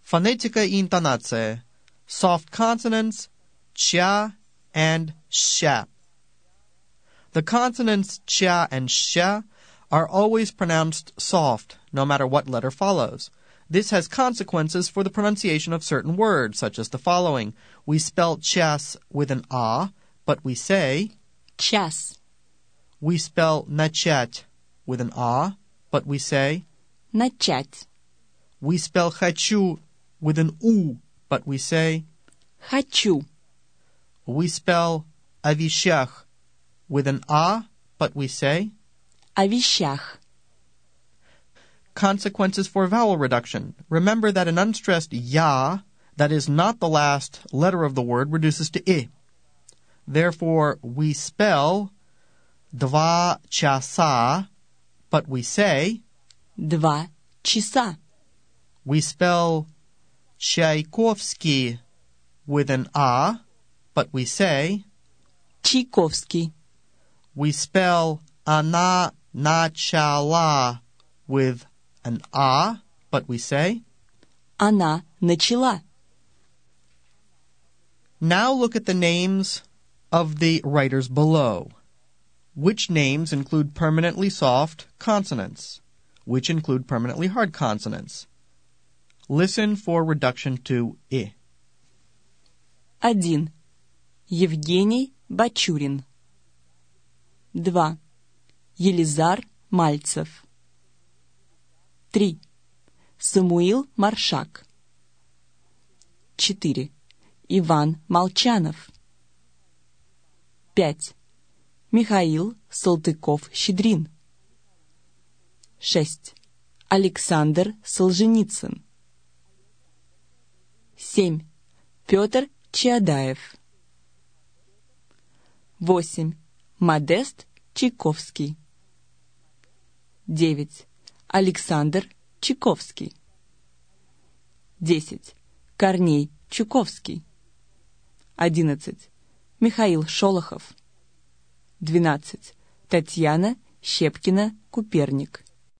Фонетика и интонация. Soft consonants, cha and sha. The consonants cha and sha are always pronounced soft, no matter what letter follows. This has consequences for the pronunciation of certain words, such as the following. We spell час with an a, but we say час. We spell начать with an a, but we say начать. We spell хочу with an u, but we say хочу. We spell о вещах with an a, but we say о вещах. Consequences for vowel reduction. Remember that an unstressed ya, that is not the last letter of the word, reduces to I. Therefore, we spell два часа, but we say два часа. We spell Чайковский with an a, but we say Чайковский. We spell она начала with an a, but we say Она начала. Now look at the names of the writers below. Which names include permanently soft consonants? Which include permanently hard consonants? Listen for reduction to I. 1. Евгений Бачурин. 2. Елизар Мальцев. 3. Самуил Маршак. 4. Иван Молчанов. 5. Михаил Салтыков-Щедрин. 6. Александр Солженицын. 7. Петр Чаадаев. 8. Модест Чайковский. 9. Александр Чайковский. 10. Корней Чуковский. 11. Михаил Шолохов. 12. Татьяна Щепкина-Куперник.